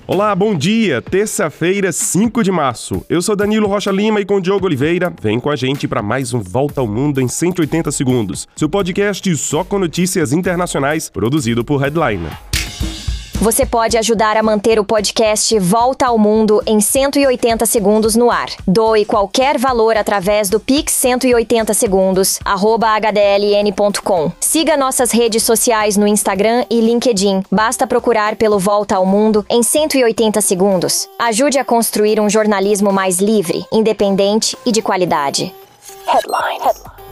Olá, bom dia! Terça-feira, 5 de março. Eu sou Danilo Rocha Lima e com Diogo Oliveira, vem com a gente para mais um Volta ao Mundo em 180 segundos. Seu podcast só com notícias internacionais, produzido por Headliner. Você pode ajudar a manter o podcast Volta ao Mundo em 180 segundos no ar. Doe qualquer valor através do Pix 180 segundos, @hdln.com. Siga nossas redes sociais no Instagram e LinkedIn. Basta procurar pelo Volta ao Mundo em 180 segundos. Ajude a construir um jornalismo mais livre, independente e de qualidade. Headline.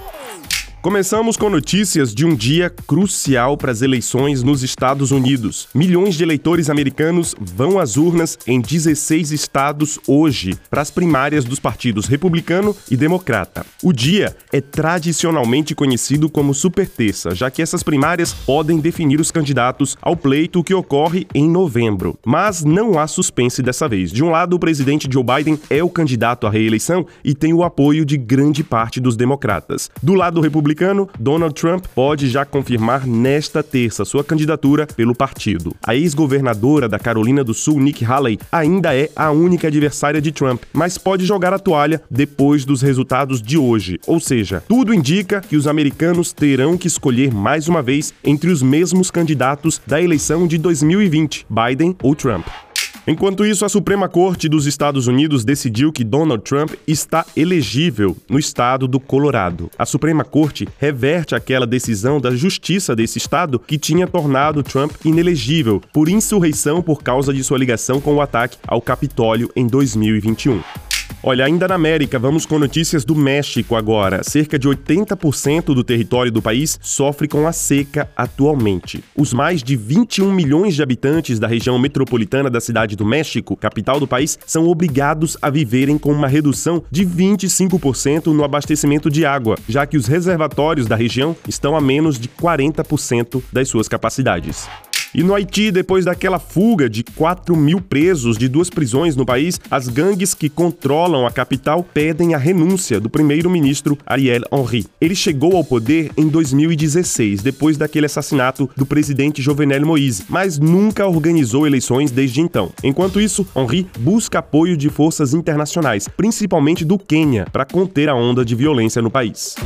Começamos com notícias de um dia crucial para as eleições nos Estados Unidos. Milhões de eleitores americanos vão às urnas em 16 estados hoje para as primárias dos partidos republicano e democrata. O dia é tradicionalmente conhecido como Super Terça, já que essas primárias podem definir os candidatos ao pleito que ocorre em novembro. Mas não há suspense dessa vez. De um lado, o presidente Joe Biden é o candidato à reeleição e tem o apoio de grande parte dos democratas. Do lado republicano, Donald Trump pode já confirmar nesta terça sua candidatura pelo partido. A ex-governadora da Carolina do Sul, Nikki Haley, ainda é a única adversária de Trump, mas pode jogar a toalha depois dos resultados de hoje. Ou seja, tudo indica que os americanos terão que escolher mais uma vez entre os mesmos candidatos da eleição de 2020, Biden ou Trump. Enquanto isso, a Suprema Corte dos Estados Unidos decidiu que Donald Trump está elegível no estado do Colorado. A Suprema Corte reverte aquela decisão da justiça desse estado que tinha tornado Trump inelegível por insurreição por causa de sua ligação com o ataque ao Capitólio em 2021. Olha, ainda na América, vamos com notícias do México agora. Cerca de 80% do território do país sofre com a seca atualmente. Os mais de 21 milhões de habitantes da região metropolitana da Cidade do México, capital do país, são obrigados a viverem com uma redução de 25% no abastecimento de água, já que os reservatórios da região estão a menos de 40% das suas capacidades. E no Haiti, depois daquela fuga de 4.000 presos de 2 prisões no país, as gangues que controlam a capital pedem a renúncia do primeiro-ministro Ariel Henry. Ele chegou ao poder em 2016, depois daquele assassinato do presidente Jovenel Moïse, mas nunca organizou eleições desde então. Enquanto isso, Henry busca apoio de forças internacionais, principalmente do Quênia, para conter a onda de violência no país.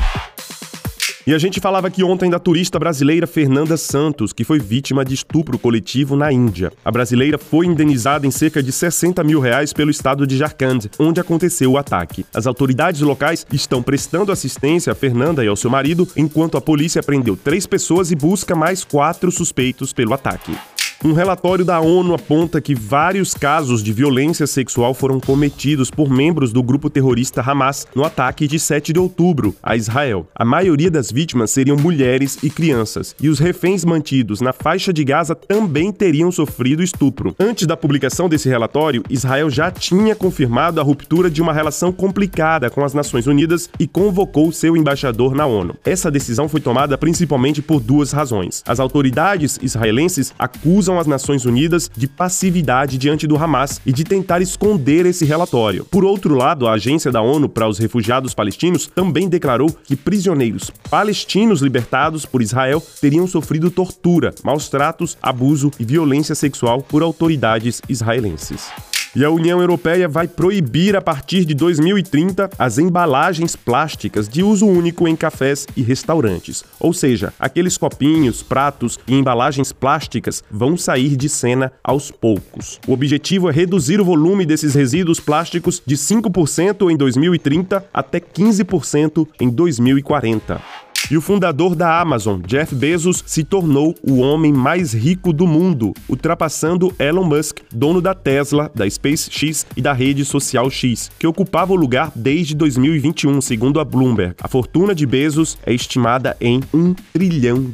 E a gente falava aqui ontem da turista brasileira Fernanda Santos, que foi vítima de estupro coletivo na Índia. A brasileira foi indenizada em cerca de R$60 mil pelo estado de Jharkhand, onde aconteceu o ataque. As autoridades locais estão prestando assistência a Fernanda e ao seu marido, enquanto a polícia prendeu 3 pessoas e busca mais 4 suspeitos pelo ataque. Um relatório da ONU aponta que vários casos de violência sexual foram cometidos por membros do grupo terrorista Hamas no ataque de 7 de outubro a Israel. A maioria das vítimas seriam mulheres e crianças, e os reféns mantidos na faixa de Gaza também teriam sofrido estupro. Antes da publicação desse relatório, Israel já tinha confirmado a ruptura de uma relação complicada com as Nações Unidas e convocou seu embaixador na ONU. Essa decisão foi tomada principalmente por 2 razões. As autoridades israelenses acusam as Nações Unidas de passividade diante do Hamas e de tentar esconder esse relatório. Por outro lado, a Agência da ONU para os Refugiados Palestinos também declarou que prisioneiros palestinos libertados por Israel teriam sofrido tortura, maus tratos, abuso e violência sexual por autoridades israelenses. E a União Europeia vai proibir a partir de 2030 as embalagens plásticas de uso único em cafés e restaurantes. Ou seja, aqueles copinhos, pratos e embalagens plásticas vão sair de cena aos poucos. O objetivo é reduzir o volume desses resíduos plásticos de 5% em 2030 até 15% em 2040. E o fundador da Amazon, Jeff Bezos, se tornou o homem mais rico do mundo, ultrapassando Elon Musk, dono da Tesla, da SpaceX e da rede social X, que ocupava o lugar desde 2021, segundo a Bloomberg. A fortuna de Bezos é estimada em R$1 trilhão.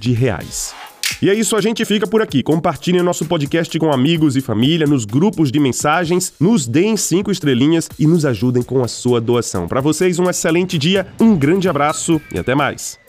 E é isso, a gente fica por aqui. Compartilhem nosso podcast com amigos e família, nos grupos de mensagens, nos deem 5 estrelinhas e nos ajudem com a sua doação. Para vocês, um excelente dia, um grande abraço e até mais.